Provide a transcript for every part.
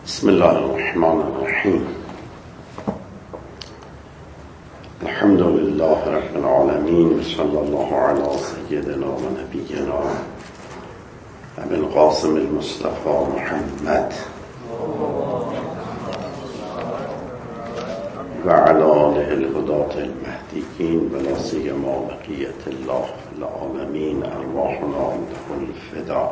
بسم الله الرحمن الرحیم. الحمد لله رب العالمین و صلی الله علی سیدنا و نبینا ابی القاسم المصطفى محمد و علی آله الهداة المهدیین و لا سیما بقیة الله العالمین ارواحنا له الفدا.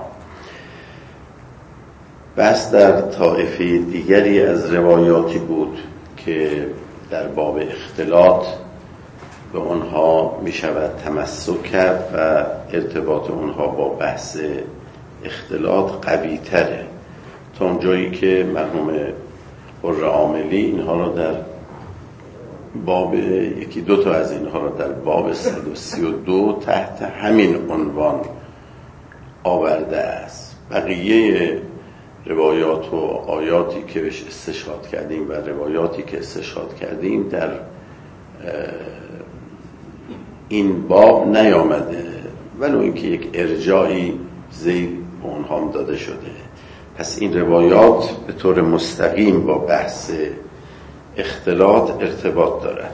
بس در طائفه دیگری از روایاتی بود که در باب اختلاط به اونها می شود تمسک کرد و ارتباط اونها با بحث اختلاط قوی تره تا اون جایی که مرحوم حر عاملی اینها را در باب یکی دو تا از اینها را در باب 132 تحت همین عنوان آورده است. بقیه روایات و آیاتی که بهش استشهاد کردیم و روایاتی که استشهاد کردیم در این باب نیامده، ولو اینکه یک ارجاعی زیر اونها هم داده شده. پس این روایات به طور مستقیم با بحث اختلاط ارتباط دارد.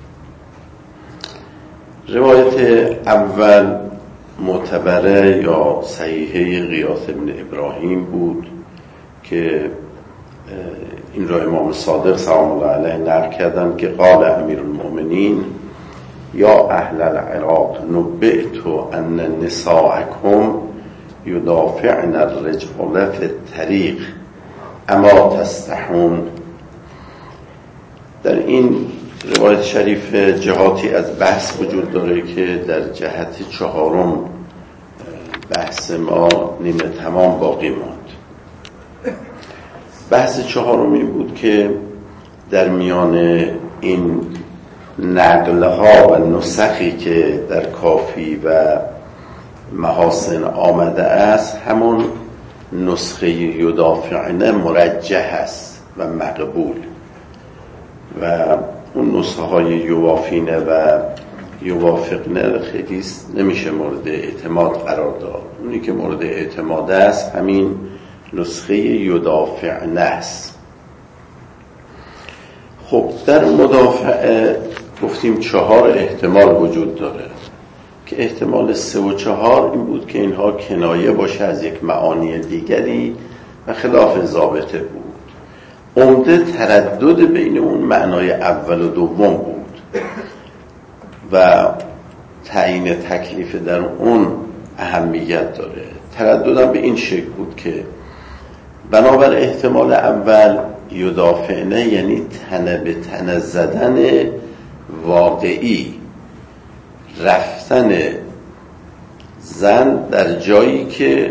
روایت اول معتبره یا صحیحه غیاث ابن ابراهیم بود که این را امام صادق سلام الله علیه نقل کردن که قال امیر المؤمنین یا اهل العراق نبئت ان نساءکم یدافعن الرجال فی الطریق اما تستحون. در این روایت شریف جهاتی از بحث وجود داره که در جهت چهارم بحث ما نیمه تمام باقی ماند. بحث چهارم این بود که در میان این نقلها و نسخی که در کافی و محاسن آمده است همون نسخه یدافعنه مرجح است و مقبول و اون نسخه های یوافینه و یوافقنه خیلی نمیشه مورد اعتماد قرار داد. اونی که مورد اعتماد است همین نسخه یدافعنه است. خب در مدافعه گفتیم 4 احتمال وجود داره که احتمال 3 و 4 این بود که اینها کنایه باشه از یک معانی دیگری و خلاف ضابطه بود. عمده تردد بین اون معنای اول و دوم بود و تعیین تکلیف در اون اهمیت داره. ترددم به این شکل بود که بنابر احتمال اول یدافعنه یعنی تنه به تنه زدن واقعی، رفتن زن در جایی که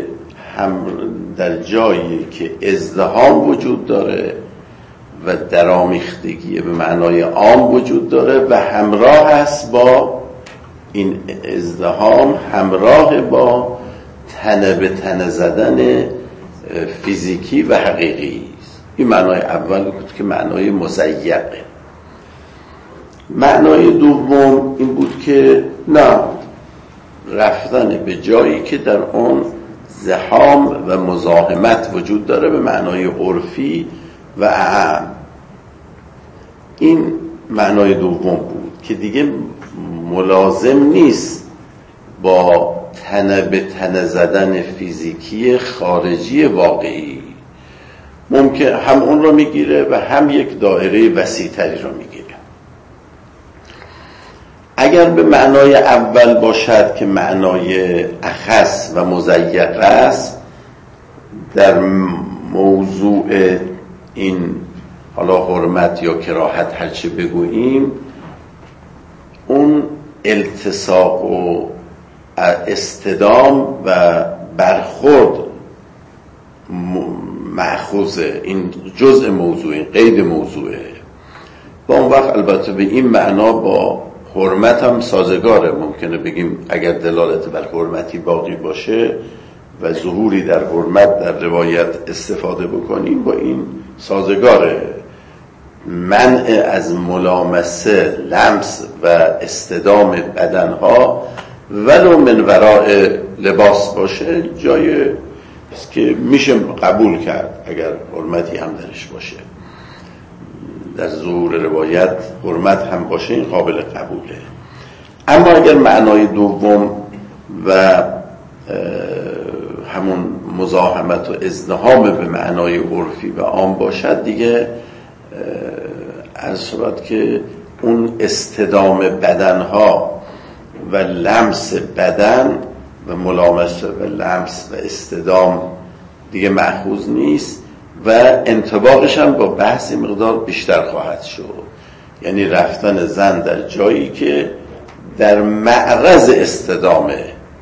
ازدحام وجود داره و درامیختگی به معنای عام وجود داره و همراه است با این ازدحام، همراه با تنه به تنه زدن فیزیکی و حقیقی است. این معنای اول بود که معنای مضیقه. معنای دوم این بود که نه، رفتن به جایی که در اون زحام و مزاحمت وجود داره به معنای عرفی و اعم. این معنای دوم بود که دیگه ملازم نیست با تنه به تنه زدن فیزیکی خارجی واقعی، ممکن هم اون رو میگیره و هم یک دایره وسیع‌تری رو میگیره. اگر به معنای اول باشد که معنای اخص و مضیق است، در موضوع این حالا حرمت یا کراهت هرچه بگوییم، اون التصاق و استدام و برخورد مأخوذه، این جزء موضوعی، قید موضوعه. با اون وقت البته به این معنا با حرمت هم سازگاره. ممکنه بگیم اگر دلالت بر حرمتی باقی باشه و ظهوری در حرمت در روایت استفاده بکنیم با این سازگاره. منع از ملامسه، لمس و استدام بدنها ولو من وراء لباس باشه جای است که میشه قبول کرد اگر حرمتی هم درش باشه. در ظهور روایت حرمت هم باشه این قابل قبوله. اما اگر معنای دوم و همون مزاحمت و ازدحام به معنای عرفی و عام باشد، دیگه عرض شد که اون استدام بدنها و لمس بدن و ملامسه و لمس و استدام دیگه مأخوذ نیست و انطباقش هم با بحثی مقدار بیشتر خواهد شد. یعنی رفتن زن در جایی که در معرض استدامه،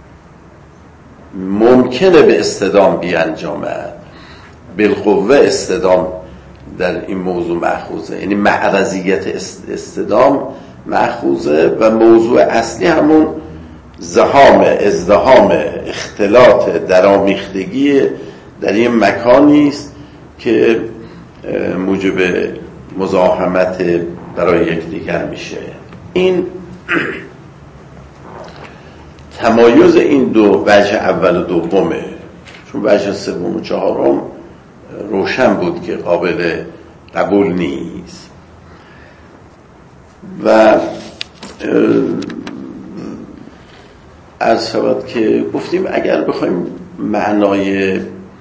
ممکنه به استدام بیانجامد، بالقوه استدام در این موضوع مأخوذه، یعنی معرضیت استدام مأخوذه و موضوع اصلی همون زحام، ازدحام، اختلاط، درآمیختگی در این مکانی است که موجب مزاحمت برای یکدیگر میشه. این تمایز این دو وجه اول و دومه، چون وجه سوم و چهارم روشن بود که قابل قبول نیست. و عرض شود که گفتیم اگر بخوایم معنای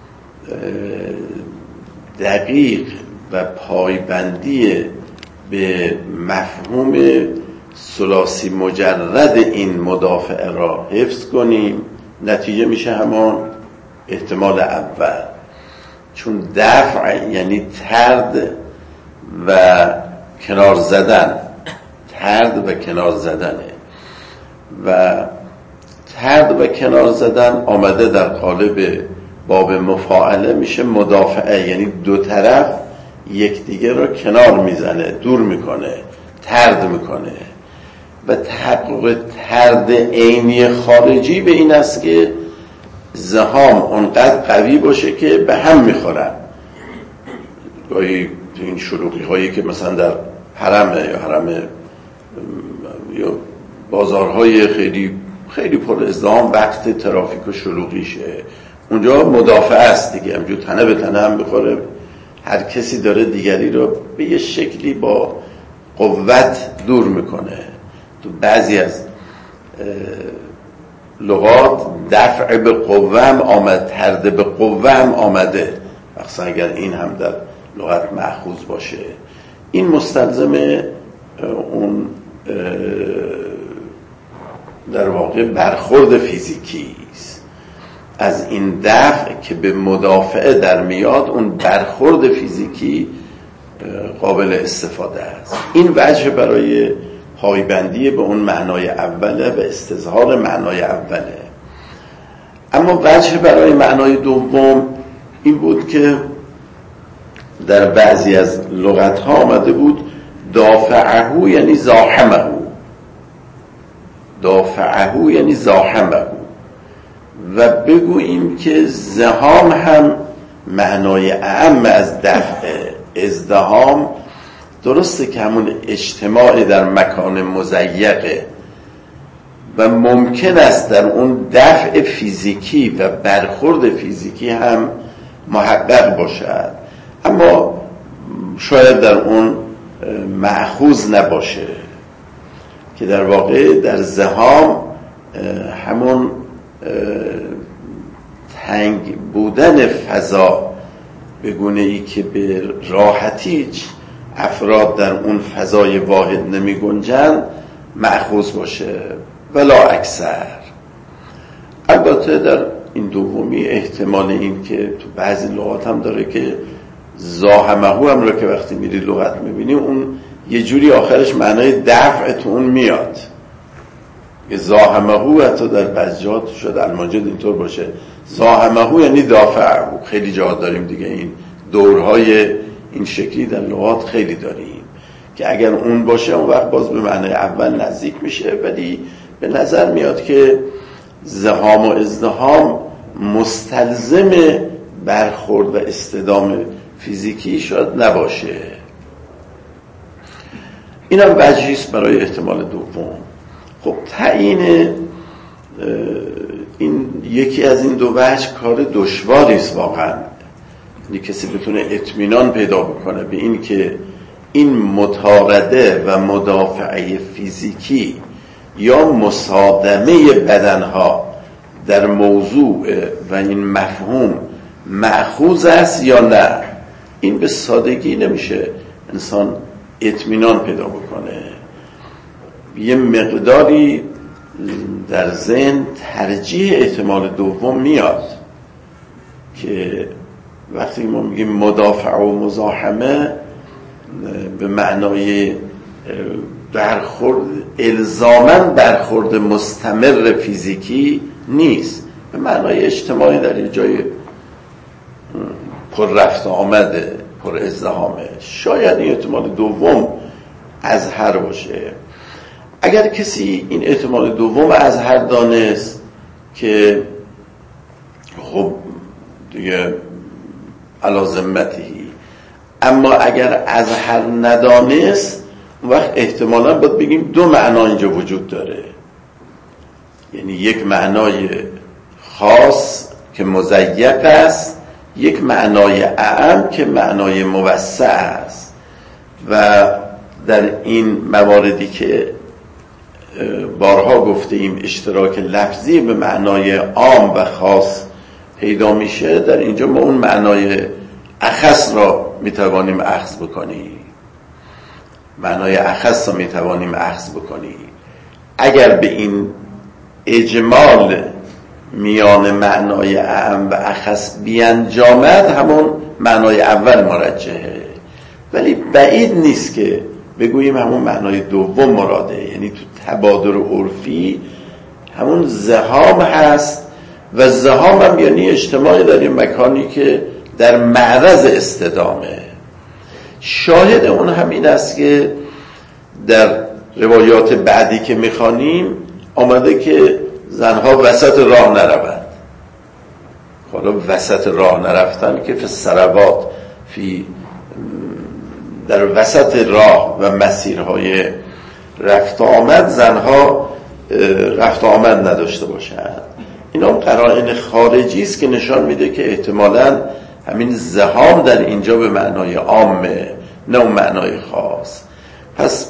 دقیق و پایبندی به مفهوم ثلاثی مجرد این مدافعه را حفظ کنیم، نتیجه میشه همان احتمال اول، چون دفع یعنی طرد و کنار زدن، طرد و کنار زدنه و طرد و کنار زدن آمده در قالب باب مفاعله، میشه مدافعه، یعنی دو طرف یکدیگر رو کنار میزنه، دور میکنه، طرد میکنه. و تحقق طرد عینی خارجی به این است که زحام اونقدر قوی باشه که به هم میخورن. گاهی این شلوغی هایی که مثلا در حرم یا بازارهای خیلی پر ازدحام وقت ترافیک و شلوغیشه، اونجا مدافع است دیگه، همجور تنه به تنه هم بخوره، هر کسی داره دیگری رو به یه شکلی با قوت دور میکنه. تو بعضی از لغات دفع به قوه هم آمد، طرد به قوه هم آمده، مثلا اگر این هم در لغت مأخوذ باشه، این مستلزم اون در واقع برخورد فیزیکی است. از این دفع که به مدافعه در میاد، اون برخورد فیزیکی قابل استفاده است. این وجه برای پایبندی به اون معنای اوله و استظهار معنای اوله. اما وجه برای معنای دوم این بود که در بعضی از لغت ها آمده بود دافعه یعنی زاحمه، دافعه یعنی زاحمه، و بگوییم که زحام هم معنای اعم از دفع، ازدحام درسته که همون اجتماع در مکان مضیقه و ممکن است در اون دفع فیزیکی و برخورد فیزیکی هم محقق باشد، اما شاید در اون مأخوذ نباشه، که در واقع در زحام همون تنگ بودن فضا به گونه ای که به راحتی افراد در اون فضای واحد نمی گنجن مأخوذ باشه، ولا اکثر. البته در این دومی احتمال این که تو بعضی لغات هم داره که زاحمهو هم رو که وقتی میری لغت میبینی اون یه جوری آخرش معنای دفع تو اون میاد، که زاحمهو حتی در بعضی جاها شد الماجد اینطور باشه زاحمهو یعنی دافعهو. خیلی جاها داریم دیگه، این دورهای این شکلی در لغات خیلی داریم که اگر اون باشه اون وقت باز به معنای اول نزدیک میشه، ولی به نظر میاد که زحام و ازدحام مستلزم برخورد و استدام فیزیکی شاید نباشه. اینم وجهی است برای احتمال دوم. خب تعیین این یکی از این دو وجه کار دشواری است واقعا. یعنی کسی بتونه اطمینان پیدا بکنه به این که این مطارده و مدافعه فیزیکی یا مصادمه بدنها در موضوع و این مفهوم مأخوذ است یا نه. این به سادگی نمیشه انسان اطمینان پیدا بکنه. یه مقداری در ذهن ترجیح احتمال دوم میاد که وقتی ما میگیم مدافع و مزاحمه به معنای برخورد الزاماً برخورد مستمر فیزیکی نیست، به معنای اجتماعی در یه جای پر رفت آمده، پر ازدحامه. شاید این احتمال دوم اظهر باشه. اگر کسی این احتمال دوم اظهر دانست که خب دیگه علی ذمتی، اما اگر اظهر ندانست اون وقت احتمالاً باید بگیم دو معنا اینجا وجود داره. یعنی یک معنای خاص که مضیق است، یک معنای اعم که معنای موسع است. و در این مواردی که بارها گفتیم اشتراک لفظی به معنای عام و خاص پیدا میشه، در اینجا ما اون معنای اخص را میتوانیم اخذ بکنیم. معنای اخص را میتوانیم اخذ بکنیم. اگر به این اجمال میان معنای اعم و اخص بیانجامد، همون معنای اول مرجحه. ولی بعید نیست که بگوییم همون معنای دوم مراده. یعنی تو تبادر عرفی همون زحام هست و زحام هم یعنی اجتماعی در این مکانی که در معرض استدامه. شاهد اون هم این است که در روایات بعدی که میخوانیم آمده که زنها وسط راه نروند. حالا وسط راه نرفتن که فی الثروات، در وسط راه و مسیرهای رفت آمد زنها رفت آمد نداشته باشند. اینا قرائن خارجی است که نشان میده که احتمالاً همین زحام در اینجا به معنای عامه، نه اون معنای خاص. پس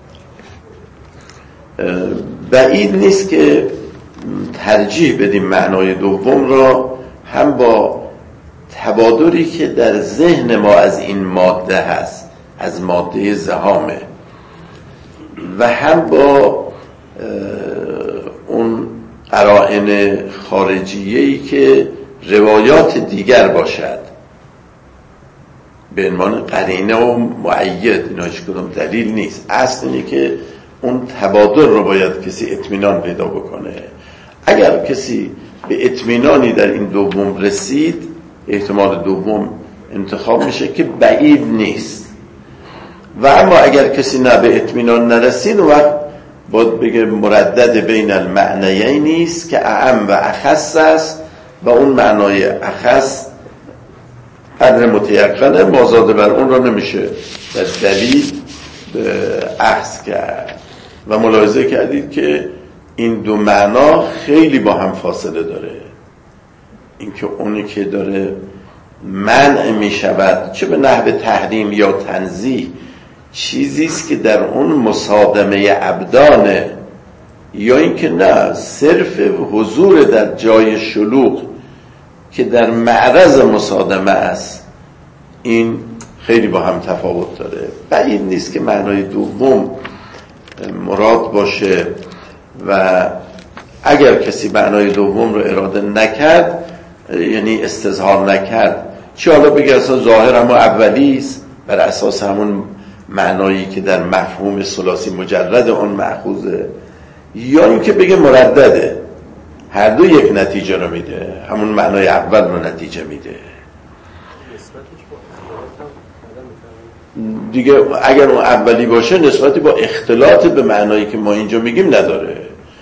بعید نیست که ترجیح بدیم معنای دوم را هم با تبادری که در ذهن ما از این ماده هست، از ماده زحامه، و هم با اون قرائن خارجیه‌ای که روایات دیگر باشد به عنوان قرینه و مؤید. اینا هیچ کدوم دلیل نیست. اصل اینه که اون تبادل رو باید کسی اطمینان پیدا بکنه. اگر کسی به اطمینانی در این دوم رسید، احتمال دوم انتخاب میشه که بعید نیست. و اما اگر کسی نه به اطمینان نرسید، اون وقت باید بگه مردد بین المعنیین نیست که اعم و اخص است و اون معنای اخص قدر متیقنه، مازاد بر اون را نمیشه در دلیل اخذ کرد. و ملاحظه کردید که این دو معنا خیلی با هم فاصله داره. اینکه اونی که داره منع می شود چه به نحو تحریم یا تنزیه، چیزیست که در اون مصادمه ابدانه، یا اینکه نه صرف حضور در جای شلوغ که در معرض مصادمه است. این خیلی با هم تفاوت داره. بعید نیست که معنای دوم مراد باشه. و اگر کسی معنای دوم رو اراده نکرد، یعنی استظهار نکرد، چه حالا بگه اصلا ظاهر اما اولیست بر اساس همون معنایی که در مفهوم ثلاثی مجرد اون مأخوذه، یا اینکه بگه مردده، هر دو یک نتیجه رو میده، همون معنای اول رو نتیجه میده دیگه. اگر اون اولی باشه نسبتی با اختلاط به معنایی که ما اینجا میگیم نداره.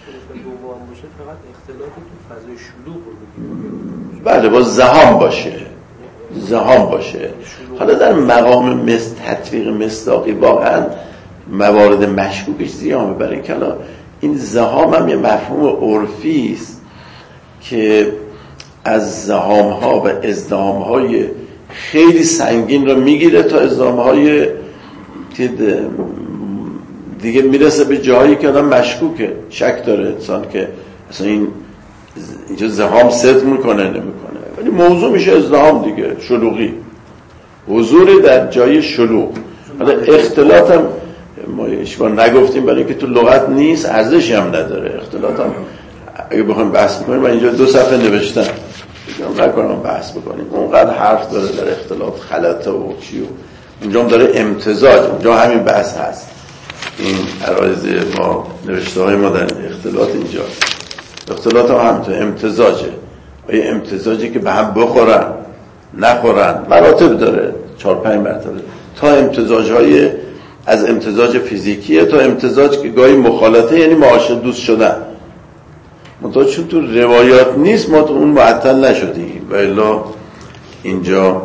بله، با زحام باشه، زحام باشه. حالا در مقام تطبیق مصداقی واقعا موارد مشکوکش زیامه، برای که این زحام هم یه مفهوم عرفی است که از زحام‌ها و ازدحام‌های خیلی سنگین رو میگیره تا ازدحام‌های که دیگه میرسه به جایی که آدم مشکوکه، شک داره انسان که اصلا اینجا زحام صدق میکنه نمیکنه، ولی موضوع میشه ازدحام دیگه، شلوغی، حضور در جای شلوغ. حالا اختلاط هم ما اشباه نگفتیم برای اینکه تو لغت نیست، ارزشی هم نداره. اختلاط هم اگه بخوایم بحث بکنیم، من اینجا 2 صفحه نوشتم، بگم نکنم بحث بکنیم، اونقدر حرف داره در اختلاط، خلطه و چی و اونجا هم داره امتزاج، اونجا همین بحث هست. این عرایض ما، نوشته های ما در اختلاط اینجا، اختلاط هم همینطور امتزاجه، و یه امتزاجی که به هم بخورن نخورن، مراتب داره 4-5 مرتبه، تا امتزاج های از امتزاج فیزیکیه تا امتزاج که گاهی مخالطه، یعنی معاشر دوست شدن. منتها چون تو روایات نیست ما تو اون معطل نشدیم، و الا اینجا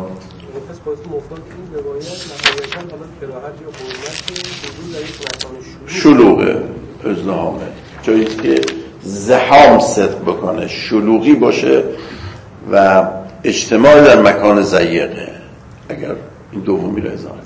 شلوغه، ازدحامه، جایی که زحام صدق بکنه، شلوغی باشه و اجتماع در مکان ضیقه. اگر این دومی رو ازام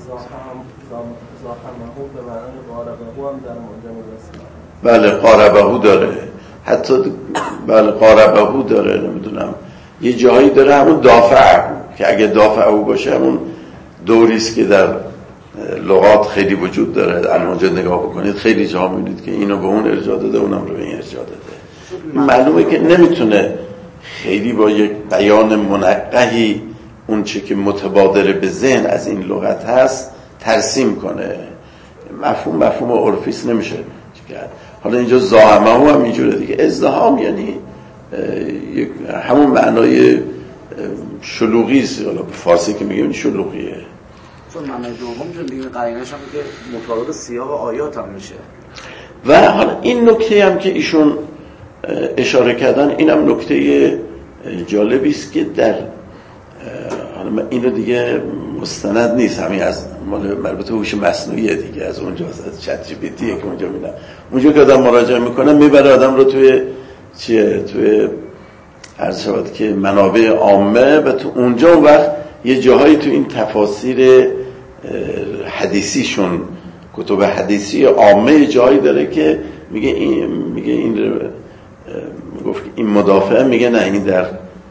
بله قاربهو داره، حتی بله قاربهو داره، نمیدونم یه جایی داره همون دافع، که اگه دافع او باشه همون دوریست که در لغات خیلی وجود داره. الان اونجا نگاه بکنید خیلی جا میبینید که اینو به اون ارجاع داده، اونم رو به این ارجاع داده. معلومه که نمیتونه خیلی با یک بیان منقحی اون چه که متبادر به ذهن از این لغت هست ترسیم کنه. مفهوم عرفیست نمیشه کرد. حالا اینجا زاحمه هم اینجوره دیگه، ازدحام یعنی همون معنای شلوغی است. حالا به فارسی که میگیم شلوغیه، چون معنای دوم چون دیگه قرینش هم که مطابق سیاق آیات هم میشه. و حالا این نکته هم که ایشون اشاره کردن، اینم نکته جالبی است که در حالا اینو دیگه مستند نیست، همین از مربوط به هوش مصنوعی دیگه، از اونجا از چت جی پی تی که اونجا میدن، اونجا که آدم مراجعه میکنه میبره آدم رو توی توی عرض شود که منابع عامه، و تو اونجا اون وقت یه جاهایی تو این تفاسیر حدیثیشون، کتب حدیثی عامه جایی داره که میگه این گفت این مدافع میگه نه این در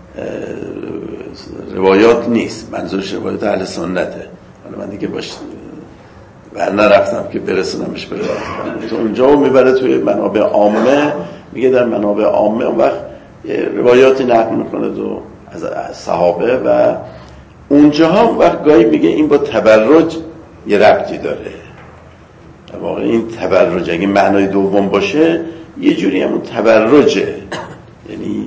روایات نیست، منظورش روایات اهل سنته. حالا من دیگه باش و نرفتم که برسونمش به روایات، تو اونجا میبره توی منابع عامه، میگه در منابع عامه اون وقت روایاتی نقل میکنه دو از صحابه، و اونجا هم وقت گاهی میگه این با تبرج یه ربطی داره. واقعا این تبرج اگه معنای دوم باشه یه جوری همون تبرجه، یعنی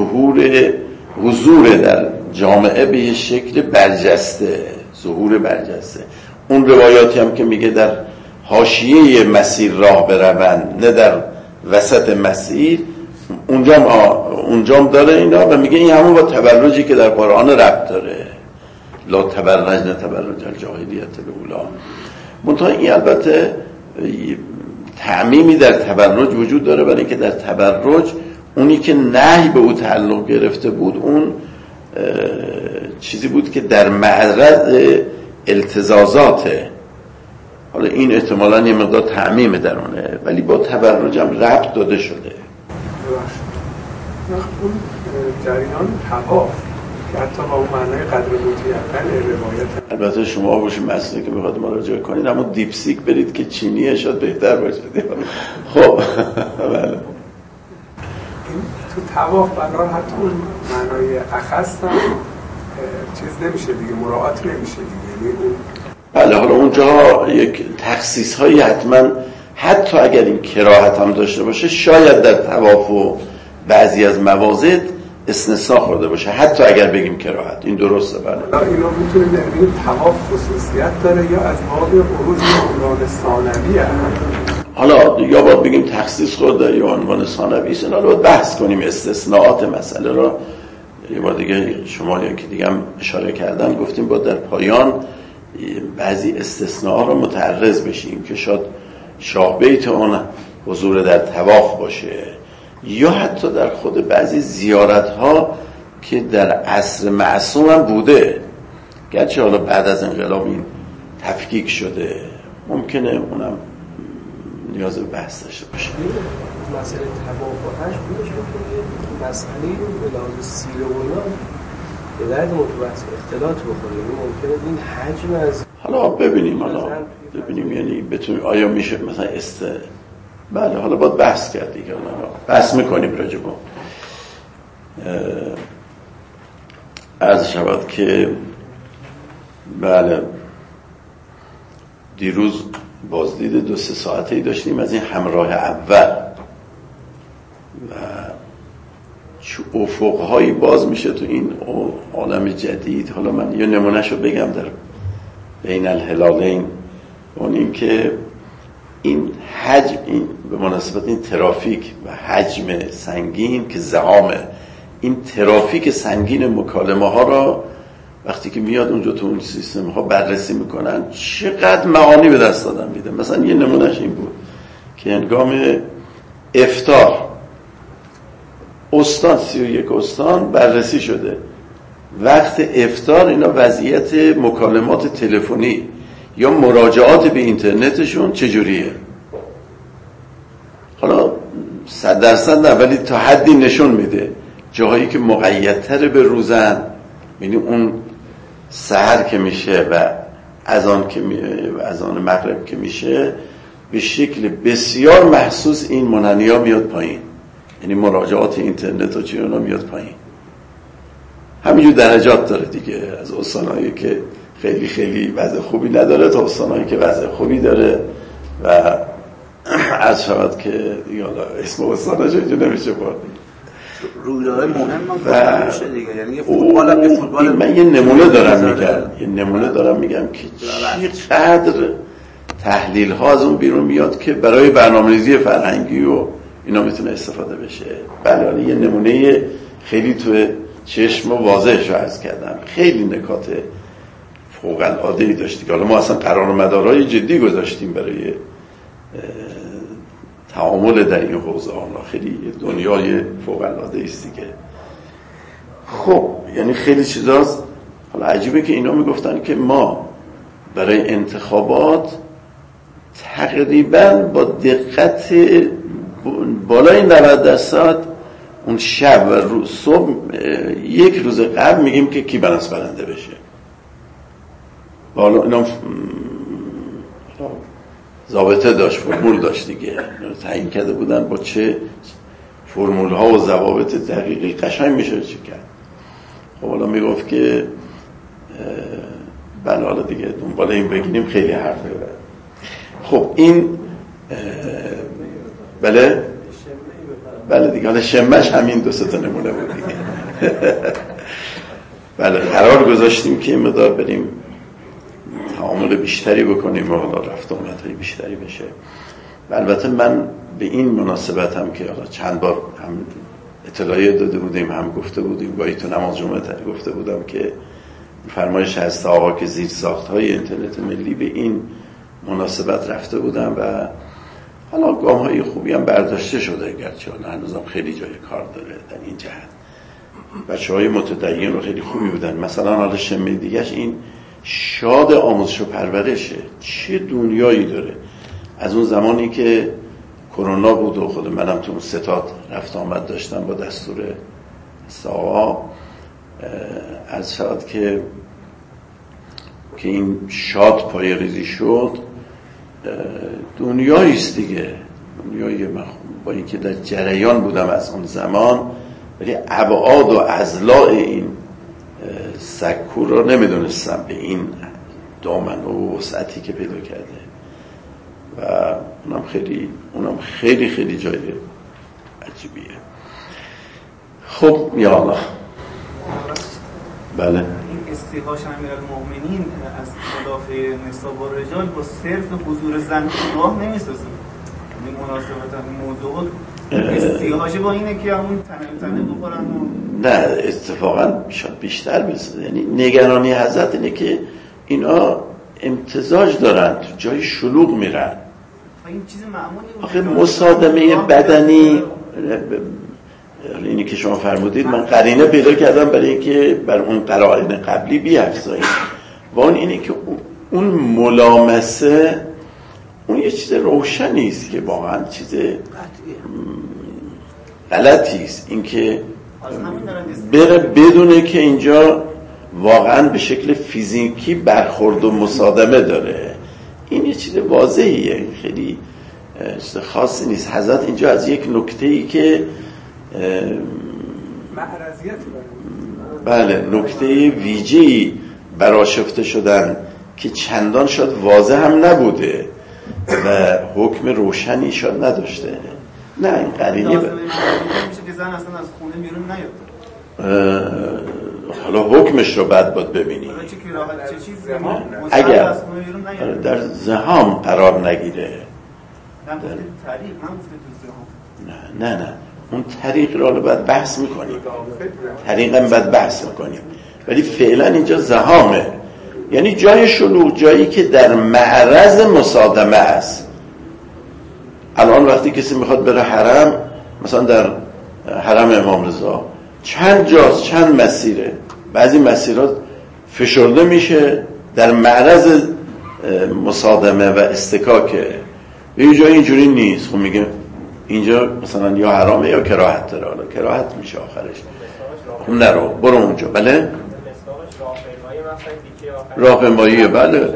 حضور در جامعه به یه شکل برجسته، ظهور برجسته. اون روایاتی هم که میگه در حاشیه مسیر راه بروند نه در وسط مسیر، اونجا داره اینا، و میگه این همون با تبرجی که در قرآن ربط داره، لا تبرجن تبرج الجاهلیت الاولی. منتها این البته تعمیمی در تبرج وجود داره، برای اینکه در تبرج اونی که نهی به او تعلق گرفته بود اون چیزی بود که در معرض التزازاته. حالا این احتمالاً یه مقدار تعمیم درونه، ولی با تبرج هم ربط داده شده. اون جریان حواف که حتی با اون معنای قدر متیقن روایت، البته شما باشید مسئله که بخواد مراجعه کنید اما دیپسیک برید که چینیه شاید بهتر باشه. خب بله، تو طواف برای حتی اون معنای اخص هم چیز نمیشه دیگه، مراعات نمیشه دیگه. بله، حالا اونجا یک تخصیص هایی حتی اگر این کراهت هم داشته باشه شاید در طواف و بعضی از موازد استثناء خورده باشه، حتی اگر بگیم کراهت. این درسته. بله اینا میتونیم بگیم طواف خصوصیت داره یا از باب بروز عنوان ثانویه. حالا یا باید بگیم تخصیص خورده یا عنوان ثانوی است. اینا رو باید بحث کنیم، استثناءات مسئله رو. یه بار دیگه شما یا که دیگه هم اشاره کردن گفتیم با در پایان بعضی استثناء رو متعرض بشیم که شاید شاه بیت اون حضور در طواف باشه، یا حتی در خود بعضی زیارت ها که در عصر معصوم هم بوده، گرچه حالا بعد از انقلاب این تفکیک شده، ممکنه اونم نیاز به بحث داشته باشه. مسئله تباهش بودش که مسئله به لحاظ سیره و اینا به درد متوسط اختلاط بخوره، یعنی ممکنه این حجم از حالا ببینیم یعنی بتونیم آیا میشه مثلا بله حالا باید بحث کرد دیگه، بحث میکنیم راجع به عرض شود که بله دیروز بازدید 2-3 ساعته‌ای داشتیم از این همراه اول و چه افق‌هایی باز میشه تو این عالم جدید. حالا من یه نمونهشو بگم در بین الهلالین، اون این که این حجم، این به مناسبت این ترافیک و حجم سنگین که زحامه، این ترافیک سنگین مکالمه ها را وقتی که میاد اونجا تو اون سیستم ها بررسی میکنن چقدر معانی به دست دادن میده. مثلا یه نمونهش این بود که هنگام افطار استان 31 استان بررسی شده، وقت افطار اینا وضعیت مکالمات تلفنی یا مراجعات به اینترنتشون چجوریه. حالا 100% نه ولی تا حدی نشون میده جاهایی که مقیدتر به روزن، یعنی اون سحر که میشه و اذان مغرب که میشه به شکل بسیار محسوس این منحنی‌ها میاد پایین، یعنی مراجعات اینترنت و چی اونا میاد پایین. همینجور درجات داره دیگه، از استانایی که خیلی وضع خوبی نداره تا استانایی که وضع خوبی داره و از شود که یالا اسم استاناش اینجا نمیشه برد. رویدادهای مهم هم میشه دیگه، یعنی فوتبال من یه نمونه دارم میگم که چقدر تحلیل ها از اون بیرون میاد که برای برنامه‌ریزی فرهنگی و اینا میتونه استفاده بشه. بله یه نمونه خیلی تو چشم واضحش رو عرض کردم، خیلی نکات فوق العاده‌ای داشت. حالا ما اصلا قرار و مدارهای جدی گذاشتیم برای تعامل در این حوزه ها، خیلی دنیای فوق العاده است دیگه. خب یعنی خیلی چیزاست. حالا عجیبه که اینا میگفتن که ما برای انتخابات تقریبا با دقت بالای 90% اون شب و صبح یک روز قبل میگیم که کی برنده بشه. حالا اینا ضابطه داشت، فرمول داشت دیگه، تعیین کرده بودن با چه فرمول ها و ضوابط دقیقی قشنگ میشه چه کرد. خب حالا میگفت که بله حالا دیگه دنبال این بگیریم خیلی حرفه. خب این بله دیگه حالا شمش همین 2-3 تا نمونه بود دیگه. بله قرار گذاشتیم که این مقدار بریم تعامل بیشتری بکنیم و حالا رفت آمدهای بیشتری بشه. البته من به این مناسبت هم که حالا چند بار هم اطلاعیه داده بودیم هم گفته بودیم، گاهی تو نماز جمعه گفته بودم که فرمایش هست آقا که زیر ساخت‌های اینترنت ملی به این مناسبت رفته بودم و حالا گام‌های خوبی هم برداشته شده، گرچه حالا هنوزم خیلی جای کار داره در این جهت. بچه‌های متدین رو خیلی خوبی بودن. مثلا حالا شمه دیگه‌اش این شاد آموزش و پرورشه، چه دنیایی داره. از اون زمانی که کرونا بود و خود منم تو اون ستاد رفت آمد داشتم با دستور ساوا، از شاد که این شاد پای ریزی شد دنیایی است دیگه، دنیایی من با اینکه در جریان بودم از اون زمان ولی ابعاد و اضلاع این سکو رو نمیدونستم به این دامن و وسعتی که پیدا کرده و اونم خیلی خیلی جای عجیبیه. خب یا الله. بله این استیحاش امیرالمومنین از مدافع نساء و رجال با صرف حضور زن تو راه نمیسازه. این مناسبت این موضوع استیحاش با اینه که همون تنه بخورن و نه اتفاقا شاید بیشتر بسازه. یعنی نگرانی حضرت اینه که اینا امتزاج دارن، تو جای شلوغ میرن. این چیز معمولی آخه مصادمه بدنی اینی که شما فرمودید من قرینه پیدا کردم برای اینکه بر اون قرائن قبلی بیافزاییم و اون اینه که اون ملامسه اون یه چیز روشنی است که واقعا چیز غلطی است، اینکه بره بدونه که اینجا واقعا به شکل فیزیکی برخورد و مصادمه داره. این یه چیز واضحیه، خیلی چیز خاصی نیست. حضرت اینجا از یک نکته‌ای که بله نکته ویژه‌ای برآشفته شدن که چندان شاید واضح هم نبوده و حکم روشنی شاید نداشته. نه این قرینه میشه که زن اصلا از خونه بیرون نیاد. حالا حکمش رو بعد باید ببینی. اگر در زحام قرار نگیره، نه اون طریق رو باید بحث میکنیم، طریقا باید بحث میکنیم، ولی فعلا اینجا زحامه، یعنی جای شلوغ، جایی که در معرض مصادمه است. الان وقتی کسی میخواد بره حرم، مثلا در حرم امام رضا چند جاست، چند مسیره، بعضی مسیرات فشرده میشه، در معرض مصادمه و استکاکه. یه جایی اینجوری نیست، خب میگه اینجا مثلا یا حرامه یا کراهت داره، حالا کراهت میشه آخرش، خب نرو برو اونجا. بله راهپیماییه، بله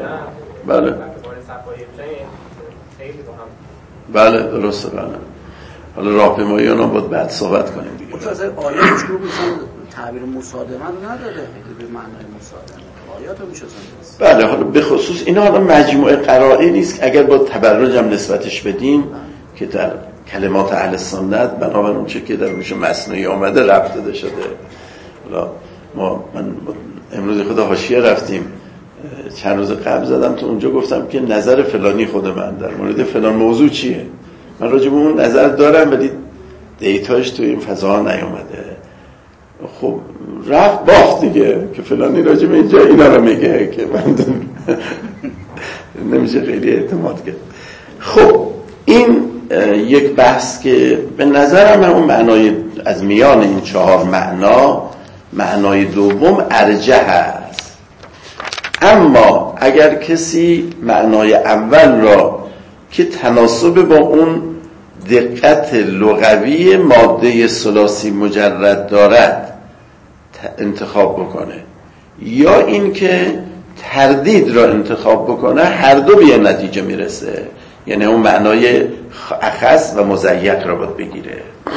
درسته. بله حالا راهپیمایی اونا باید بعد صحبت کنیم دیگه. مثلا آیات شروع میشن تعبیر مصادمه رو نداره به معنای مصادمه، آیات رو میشه سنجید. بله حالا به خصوص اینا حالا مجموعه قرائن نیست که اگر با تبرج هم نسبتش بدیم که در کلمات اهل سنت بنابر اون چه که در روش مصنوعی آمده رفت داده شده. حالا من امروز خدا حاشیه رفتیم، چند روز قبل زدم تو اونجا گفتم که نظر فلانی خود من در مورد فلان موضوع چیه، من راجع به اون نظر دارم ولی دیتاش تو این فضا نیومده. خب رفت باخت دیگه که فلانی راجع به اینجا اینا رو میگه که من نمیشه خیلی اعتماد کرد. خب این یک بحث که به نظرم اون معنای از میان این 4 معنا معنای دوم ارجح است. اما اگر کسی معنای اول را که تناسب با اون دقت لغوی ماده ثلاثی مجرد دارد انتخاب بکنه، یا این که تردید را انتخاب بکنه، هر دو به نتیجه میرسه. یعنی اون معنای اخص و مضیق را باید بگیره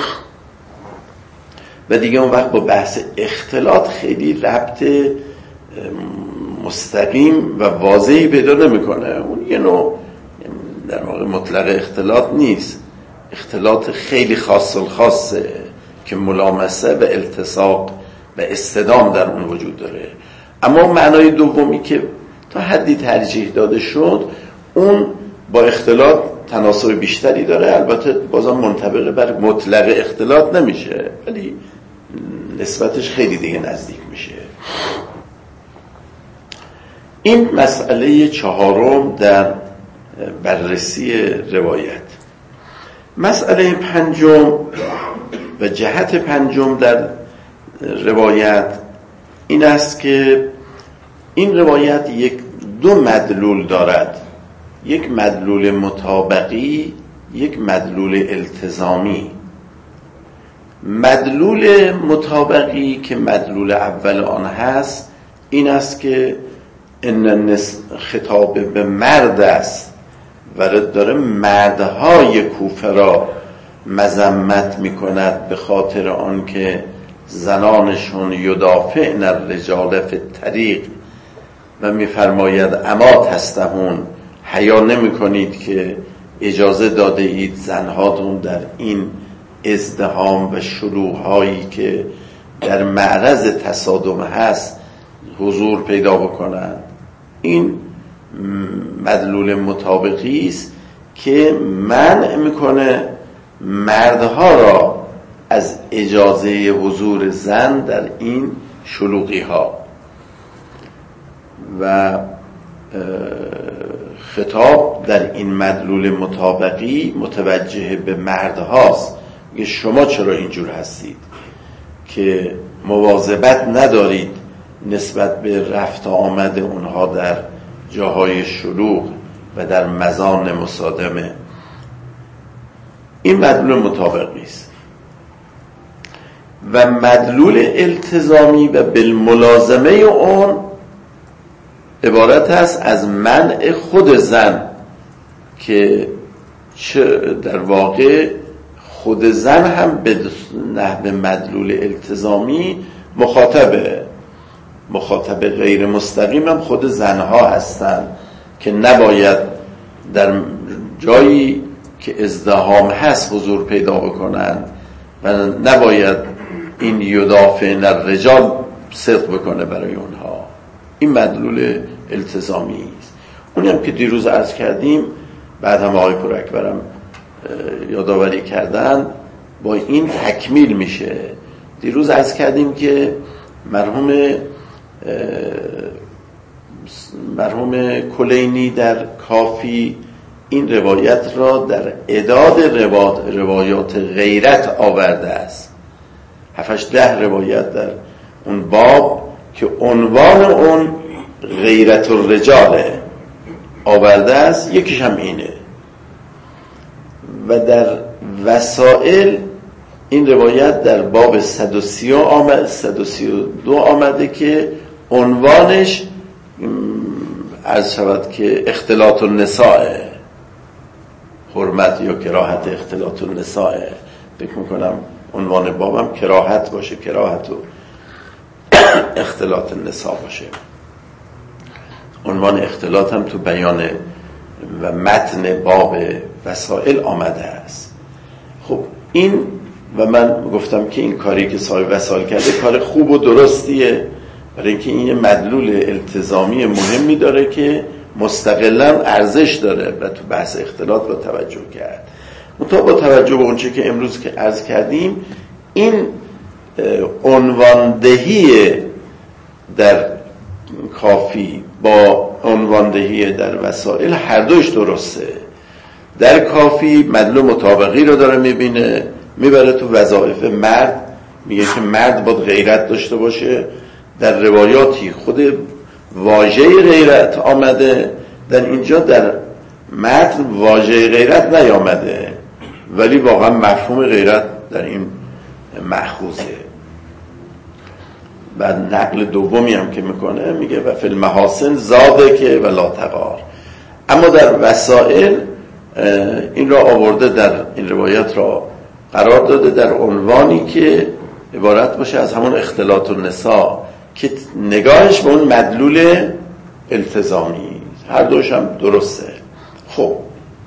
و دیگه اون وقت با بحث اختلاط خیلی ربط مستقیم و واضحی پیدا نمیکنه. اون یه نوع در واقع مطلق اختلاط نیست، اختلاط خیلی خاصه که ملامسه و التصاق و استدام در اون وجود داره. اما معنای دومی که تا حدی ترجیح داده شد اون با اختلاط تناسب بیشتری داره، البته بازم منطبق بر مطلق اختلاط نمیشه ولی نسبتش خیلی دیگه نزدیک میشه. این مسئله 4 در بررسی روایت. مسئله 5 و جهت 5 در روایت این است که این روایت دو مدلول دارد، یک مدلول مطابقی، یک مدلول التزامی. مدلول مطابقی که مدلول اول آن هست این است که این خطاب به مرد است و داره مردهای کوفه را مذمت میکند به خاطر آن که زنانشون یدافعن الرجال فی الطریق و میفرماید اما تستحون، حیا نمی کنید که اجازه داده اید زنهاتون در این ازدحام و شلوغ‌هایی که در معرض تصادم هست حضور پیدا بکنند. این مدلول مطابقی است که منع میکنه مردها را از اجازه حضور زن در این شلوغی ها و خطاب در این مدلول مطابقی متوجه به مردهاست شما چرا اینجور هستید که مواظبت ندارید نسبت به رفت آمد اونها در جاهای شلوغ و در مزان مصادمه. این مدلول مطابق نیست. و مدلول التزامی و بالملازمه اون عبارت است از منع خود زن، که در واقع خود زن هم به نحو مدلول التزامی مخاطب غیر مستقیم هم خود زنها هستند که نباید در جایی که ازدحام هست حضور پیدا بکنن و نباید این یدافعن الرجال صدق بکنه برای اونها. این مدلول التزامی است. اونی هم که دیروز عرض کردیم، بعد هم آقای پوراکبرم یادآوری کردن، با این تکمیل میشه. دیروز عرض کردیم که مرحوم کلینی در کافی این روایت را در اعداد روایات غیرت آورده است. 7-8 روایت در اون باب که عنوان اون غیرت الرجال آورده است، یکیش هم اینه. و در وسائل این روایت در باب 132 آمده که عنوانش عرض شود که اختلاط النساء، حرمت یا کراهت اختلاط النساء. فکر میکنم عنوان بابم کراهت باشه، کراهت و اختلاط النساء باشه. عنوان اختلاط هم تو بیان و متن باب وسائل آمده است. خب این، و من گفتم که این کاری که صاحب وسائل کرده کار خوب و درستیه، برای اینکه این یه مدلول التزامی مهمی داره که مستقلاً ارزش داره و تو بحث اختلاط با توجه کرد. منتها با توجه به اونچه که امروز که عرض کردیم، این عنواندهی در کافی با عنواندهی در وسائل هر دوش درسته. در کافی مدلول مطابقی رو داره میبره تو وظایف مرد، میگه که مرد باید غیرت داشته باشه. در روایاتی خود واژه غیرت آمده، در اینجا در متن واژه غیرت نیامده، ولی واقعا مفهوم غیرت در این مأخوذه. بعد نقل دومی هم که میکنه میگه و فی المحاسن زاده که ولا تغار. اما در وسائل این را آورده، در این روایت را قرار داده در عنوانی که عبارت باشه از همون اختلاط النساء که نگاهش به اون مدلول التزامی. هر دوش هم درسته. خب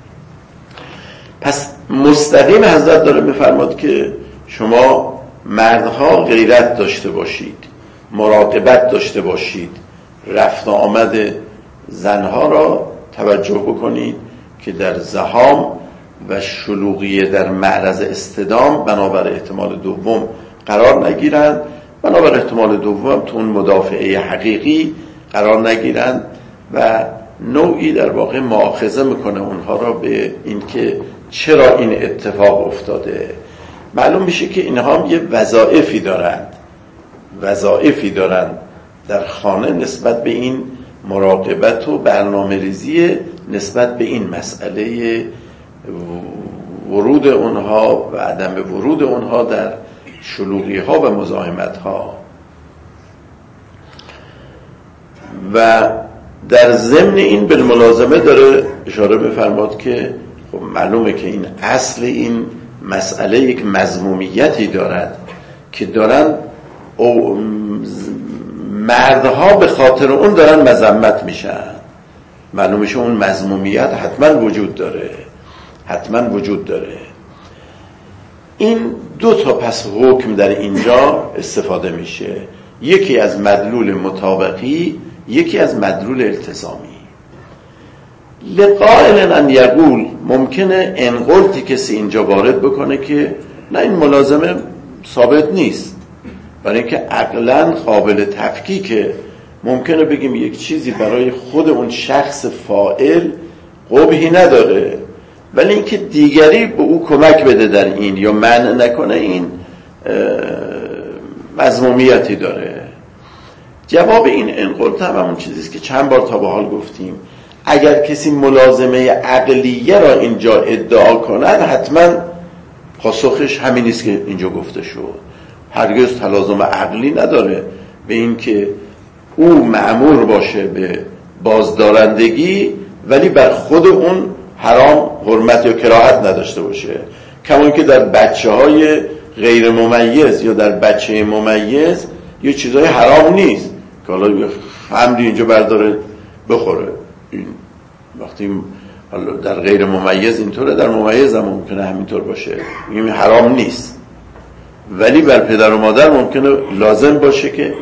پس مستقیم حضرت داره میفرماد که شما مردها غیرت داشته باشید، مراقبت داشته باشید، رفت و آمد زنها را توجه بکنید که در زحام و شلوغی در معرض اصطدام بنابر احتمال دوم قرار نگیرند، بنابر احتمال دوم تو اون مدافعه حقیقی قرار نگیرند و نوعی در واقع مؤاخذه میکنه اونها را به این که چرا این اتفاق افتاده. معلوم میشه که اینها هم یه وظایفی دارند در خانه نسبت به این مراقبت و برنامه ریزی نسبت به این مسئله ورود اونها و عدم ورود اونها در شلوغی ها و مزاحمت ها. و در ضمن این بالملازمه داره اشاره بفرماد که خب معلومه که این اصل این مسئله یک مذمومیتی دارد که دارن مردها به خاطر اون دارن مذمت میشن. معلومه که اون مذمومیت حتما وجود داره. این دو تا پس حکم در اینجا استفاده میشه، یکی از مدلول مطابقی، یکی از مدلول التزامی. لقائل ان یقول، ممکنه انقلتی کسی اینجا وارد بکنه که نه این ملازمه ثابت نیست، برای اینکه عقلاً قابل تفکیکه. ممکنه بگیم یک چیزی برای خود اون شخص فاعل قبحی نداره، ولی اینکه دیگری به او کمک بده در این یا منع نکنه، این مذمومیتی داره. جواب این قلت هم همون چیزیست که چند بار تا به حال گفتیم. اگر کسی ملازمه عقلیه را اینجا ادعا کند، حتما پاسخش همین است که اینجا گفته شد. هرگز تلازم عقلی نداره به این که او مأمور باشه به بازدارندگی ولی بر خود اون حرام، حرمت یا کراهت نداشته باشه. کما که در بچه‌های غیر ممیز یا در بچه ممیز یه چیزای حرام نیست که حالا خمری اینجا برداره بخوره. این وقتی حالا در غیر ممیز اینطوره، در ممیز هم ممکنه همینطور باشه، این حرام نیست. ولی بر پدر و مادر ممکنه لازم باشه که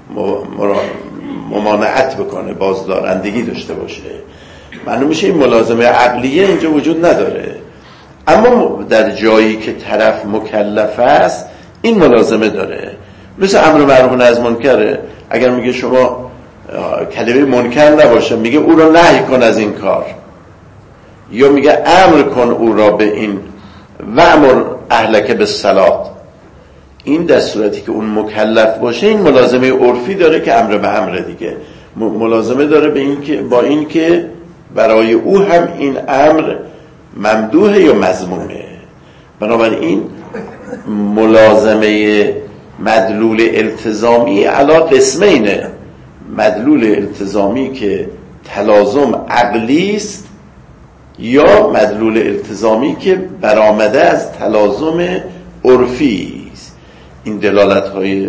ممانعت بکنه، بازدارندگی داشته باشه. معلوم میشه این ملازمه عقلیه اینجا وجود نداره. اما در جایی که طرف مکلف است این ملازمه داره. مثل امر معروف و نهی از منکره. اگر میگه شما کلمه منکر نباشه، میگه او را نهی کن از این کار، یا میگه امر کن او را به این وامر اهلک بالصلاة، این در صورتی که اون مکلف باشه این ملازمه عرفی داره که امر به امر دیگه. ملازمه داره به این که با این که برای او هم این امر ممدوحه یا مذمومه. بنابراین ملازمه مدلول التزامی علا قسمینه: مدلول التزامی که تلازم عقلی است یا مدلول التزامی که برآمده از تلازم عرفی است. این دلالت‌های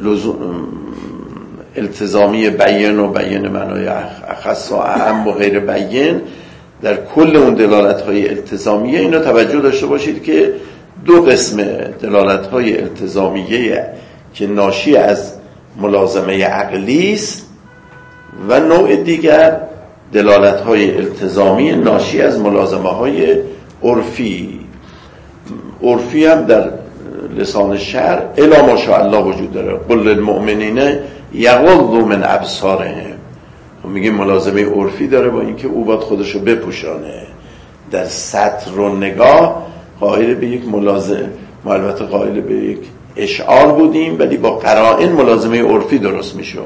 التزامی بیان و بیان معنای اخص و اعم و غیر بیان، در کل اون دلالت‌های التزامیه اینا توجه داشته باشید که دو قسم دلالت‌های التزامیه که ناشی از ملازمه عقلی است و نوع دیگر دلالت‌های التزامی ناشی از ملازمه‌های عرفی. عرفی هم در لسان شرع الا ماشاءالله وجود داره. قل للمؤمنین یغضوا من ابصارهم. میگیم ملازمه عرفی داره با اینکه او باید خودشو بپوشانه. در سطر و نگاه قائل به یک ملازم، ما البته قائل به یک اشعار بودیم ولی با قرائن ملازمه عرفی درست میشه.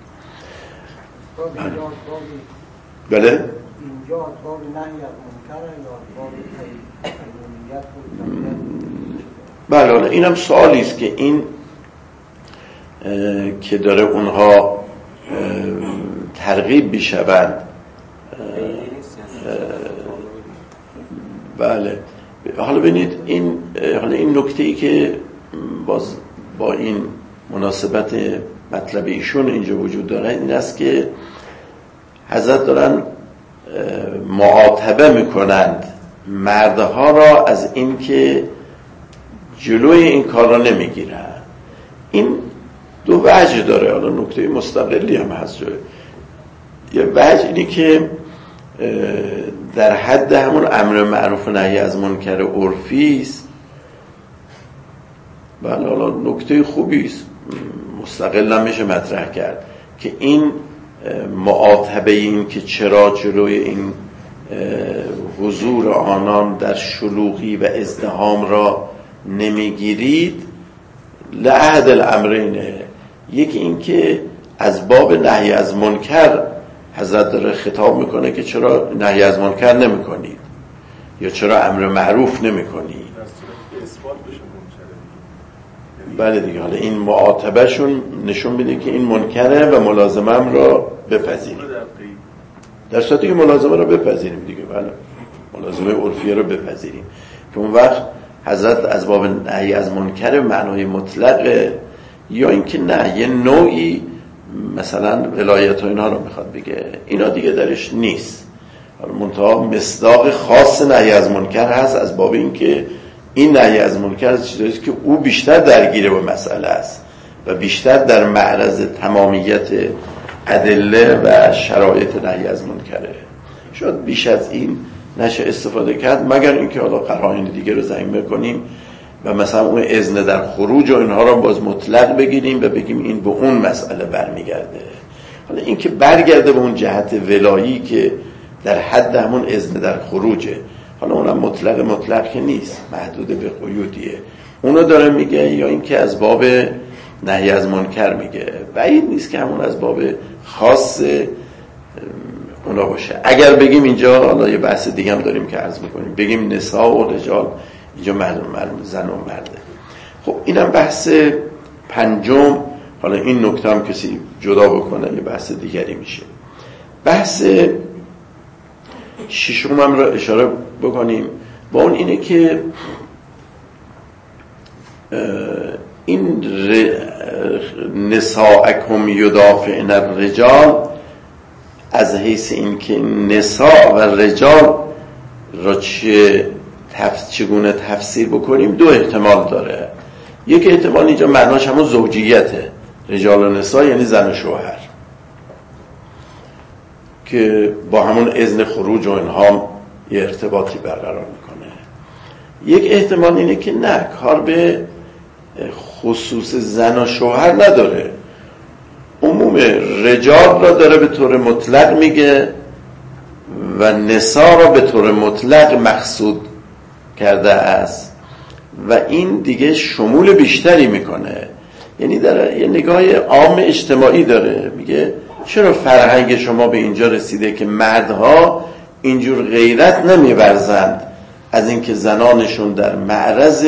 بله؟ اینجا باب نهی از منکر یا باب تحریمیت؟ بله، اینم سوالی است که این که داره اونها ترغیب بشوند. بله، حالا ببینید این نکته‌ای که باز با این مناسبت مطلب ایشون اینجا وجود داره این است که حضرت دارن معاتبه میکنند مردها را از این که جلوی این کار را نمیگیرن. این دو وجه داره، حالا نکته مستقلی هم هست. یه وجه اینی که در حد همون امر معروف و نهی از منکر عرفی است. بله، حالا نکته خوبی است، مستقل نمیشه مطرح کرد که این معاتبه این که چرا جلوی این حضور آنان در شلوغی و ازدحام را نمیگیرید لعهد الامرینه. یکی این که از باب نهی از منکر حضرت داره خطاب میکنه که چرا نهی از منکر نمی کنید یا چرا امر معروف نمی کنید. بله دیگه، حالا این معاتبهشون نشون میده که این منکره و ملازمه هم را بپذیریم. در صورتی که ملازمه را بپذیریم دیگه، بله ملازمه عرفیه را بپذیریم که اون وقت حضرت از باب نهی از منکر معنای مطلقه یا اینکه نه یه نوعی مثلا ولایت و اینها رو میخواد بگه، اینا دیگه درش نیست. منتها مصداق خاص نهی از منکر هست از باب اینکه این نهی از منکر از چیزاییست که او بیشتر درگیره با مسئله است و بیشتر در معرض تمامیت ادله و شرایط نهی از منکره. شاید بیش از این نشه استفاده کرد مگر اینکه حالا قرائن دیگه رو ضمیر کنیم و مثلا اون اذن در خروج و اینها رو باز مطلق بگیریم و بگیم این به اون مسئله برمیگرده. حالا این که برگرده به اون جهت ولایی که در حد همون اذن در خروجه، حالا اونم مطلق که نیست، محدود به قیودیه، اونو داره میگه، یا این که از باب نهی از منکر میگه. بعید نیست که همون از باب خاص اونا باشه. اگر بگیم اینجا، حالا یه بحث دیگه هم داریم که عرض میکنیم، بگیم نساء و رجال، اینجا معلوم زن و مرده. خب اینم بحث پنجم. حالا این نکته هم کسی جدا بکنه یه بحث دیگری میشه. بحث ششم هم را اشاره بکنیم، با اون اینه که این نساءکم یدافعن الرجال، از حیث این که نساء و رجال را چگونه تفسیر بکنیم دو احتمال داره. یک احتمال اینجا معناش همون زوجیته، رجال و نساء یعنی زن و شوهر، که با همون اذن خروج و اینها یه ارتباطی برقرار میکنه. یک احتمال اینه که نه، کار به خصوص زن و شوهر نداره، عموم رجال را داره به طور مطلق میگه و نساء را به طور مطلق مقصود کرده است و این دیگه شمول بیشتری میکنه. یعنی داره یه نگاه عام اجتماعی داره، میگه چرا فرهنگ شما به اینجا رسیده که مردها اینجور غیرت نمیورزند از اینکه زنانشون در معرض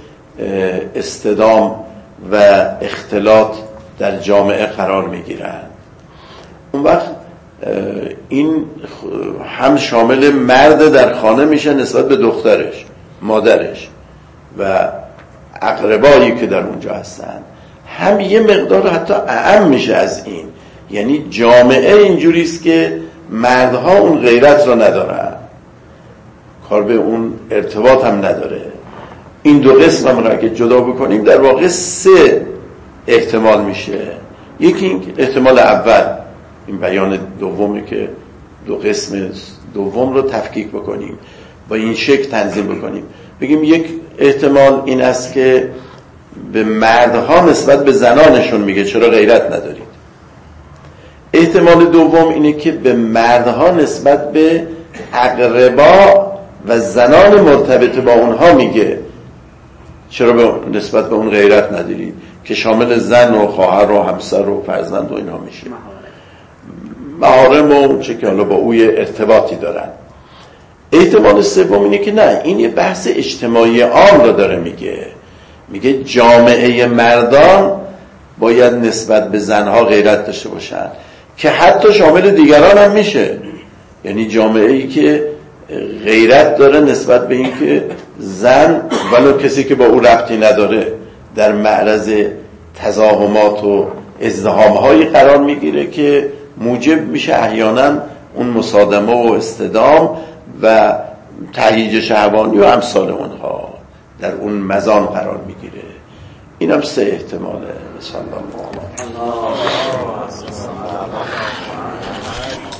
اصطدام و اختلاط در جامعه قرار میگیرند. اون وقت این هم شامل مرد در خانه میشه نسبت به دخترش، مادرش و اقربایی که در اونجا هستن، هم یه مقدار حتی اعم میشه از این. یعنی جامعه اینجوریست که مردها اون غیرت را ندارن، کار به اون ارتباط هم نداره. این دو قسم هم را اگه جدا بکنیم در واقع سه احتمال میشه. یکی این احتمال اول، این بیان دومی که دو قسم دوم رو تفکیک بکنیم، با این شکل تنظیم بکنیم، بگیم یک احتمال این است که به مردها نسبت به زنانشون میگه چرا غیرت ندارید. احتمال دوم اینه که به مردها نسبت به اقربا و زنان مرتبط با اونها میگه چرا نسبت به اون غیرت ندارید، که شامل زن و خواهر و همسر و فرزند و اینها میشه، محارم و چه که حالا با اوی ارتباطی دارن. احتمال سوم اینه که نه، این یه بحث اجتماعی عام رو داره میگه جامعه مردان باید نسبت به زنها غیرت داشته باشن، که حتی شامل دیگران هم میشه. یعنی جامعه ای که غیرت داره نسبت به این که زن ولو کسی که با او ربطی نداره در معرض تزاحمات و ازدحام‌هایی قرار میگیره که موجب میشه احیانا اون مصادمه و اصطدام و تهییج شهوانی و امثال اونها در اون مزان قرار میگیره. اینم سه احتماله. صلی الله علیه و